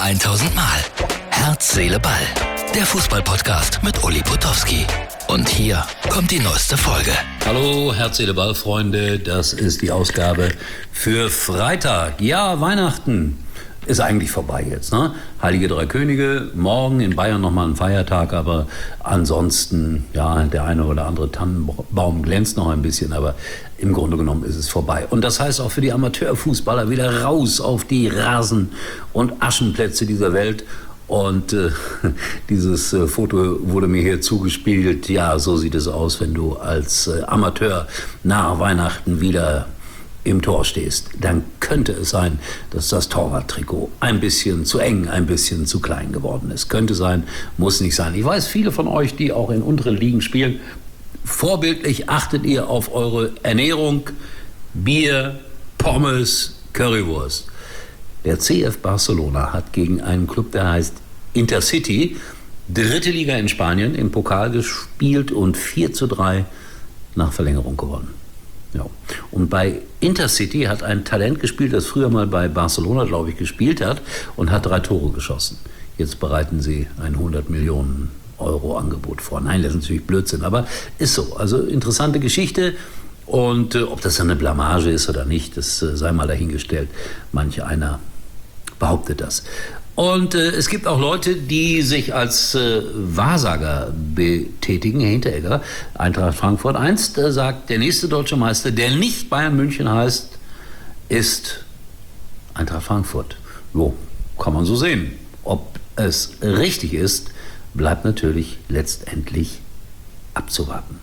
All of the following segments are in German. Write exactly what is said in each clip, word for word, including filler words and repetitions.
tausend Mal. Herz, Seele, Ball. Der Fußball-Podcast mit Uli Potowski. Und hier kommt die neueste Folge. Hallo, Herz, Seele, Ball, Freunde. Das ist die Ausgabe für Freitag. Ja, Weihnachten ist eigentlich vorbei jetzt, ne? Heilige Drei Könige, morgen in Bayern nochmal ein Feiertag, aber ansonsten, ja, der eine oder andere Tannenbaum glänzt noch ein bisschen, aber im Grunde genommen ist es vorbei. Und das heißt auch für die Amateurfußballer wieder raus auf die Rasen- und Aschenplätze dieser Welt. Und äh, dieses äh, Foto wurde mir hier zugespielt. Ja, so sieht es aus, wenn du als äh, Amateur nach Weihnachten wieder im Tor stehst. Dann könnte es sein, dass das Torwarttrikot ein bisschen zu eng, ein bisschen zu klein geworden ist. Könnte sein, muss nicht sein. Ich weiß, viele von euch, die auch in unteren Ligen spielen, vorbildlich achtet ihr auf eure Ernährung. Bier, Pommes, Currywurst. Der C F Barcelona hat gegen einen Club, der heißt Intercity, dritte Liga in Spanien, im Pokal gespielt und vier zu drei nach Verlängerung gewonnen. Ja. Und bei Intercity hat ein Talent gespielt, das früher mal bei Barcelona, glaube ich, gespielt hat und hat drei Tore geschossen. Jetzt bereiten sie ein hundert Millionen Euro Angebot vor. Nein, das ist natürlich Blödsinn, aber ist so. Also interessante Geschichte. Und äh, ob das eine Blamage ist oder nicht, das äh, sei mal dahingestellt. Manch einer behauptet das. Und äh, es gibt auch Leute, die sich als äh, Wahrsager betätigen. Herr Hinteregger, Eintracht Frankfurt, einst äh, sagt, der nächste deutsche Meister, der nicht Bayern München heißt, ist Eintracht Frankfurt. So, kann man so sehen. Ob es richtig ist, bleibt natürlich letztendlich abzuwarten.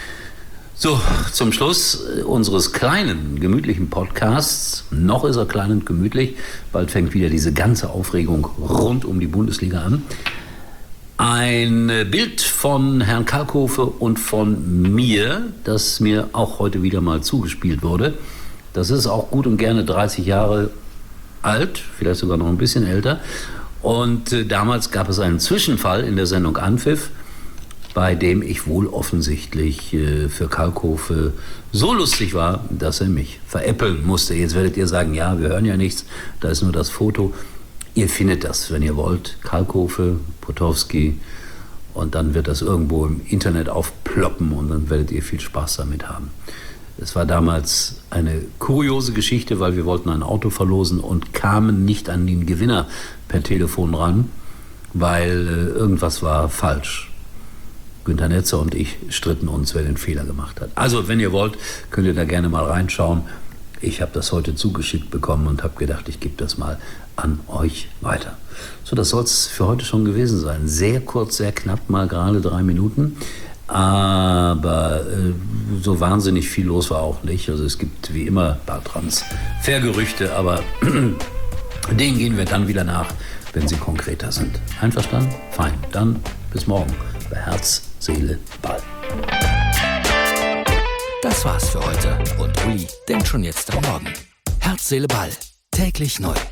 So, zum Schluss unseres kleinen, gemütlichen Podcasts. Noch ist er klein und gemütlich. Bald fängt wieder diese ganze Aufregung rund um die Bundesliga an. Ein Bild von Herrn Kalkofe und von mir, das mir auch heute wieder mal zugespielt wurde. Das ist auch gut und gerne dreißig Jahre alt, vielleicht sogar noch ein bisschen älter. Und äh, damals gab es einen Zwischenfall in der Sendung Anpfiff, bei dem ich wohl offensichtlich äh, für Kalkofe so lustig war, dass er mich veräppeln musste. Jetzt werdet ihr sagen, ja, wir hören ja nichts, da ist nur das Foto. Ihr findet das, wenn ihr wollt, Kalkofe, Potowski, und dann wird das irgendwo im Internet aufploppen und dann werdet ihr viel Spaß damit haben. Es war damals eine kuriose Geschichte, weil wir wollten ein Auto verlosen und kamen nicht an den Gewinner per Telefon ran, weil äh, irgendwas war falsch. Günter Netzer und ich stritten uns, wer den Fehler gemacht hat. Also, wenn ihr wollt, könnt ihr da gerne mal reinschauen. Ich habe das heute zugeschickt bekommen und habe gedacht, ich gebe das mal an euch weiter. So, das soll es für heute schon gewesen sein. Sehr kurz, sehr knapp, mal gerade drei Minuten. Aber äh, so wahnsinnig viel los war auch nicht. Also es gibt wie immer ein paar Transfergerüchte, aber denen gehen wir dann wieder nach, wenn sie konkreter sind. Einverstanden? Fein. Dann bis morgen bei Herz, Seele, Ball. Das war's für heute. Und Uli denkt schon jetzt am Morgen. Herz, Seele, Ball. Täglich neu.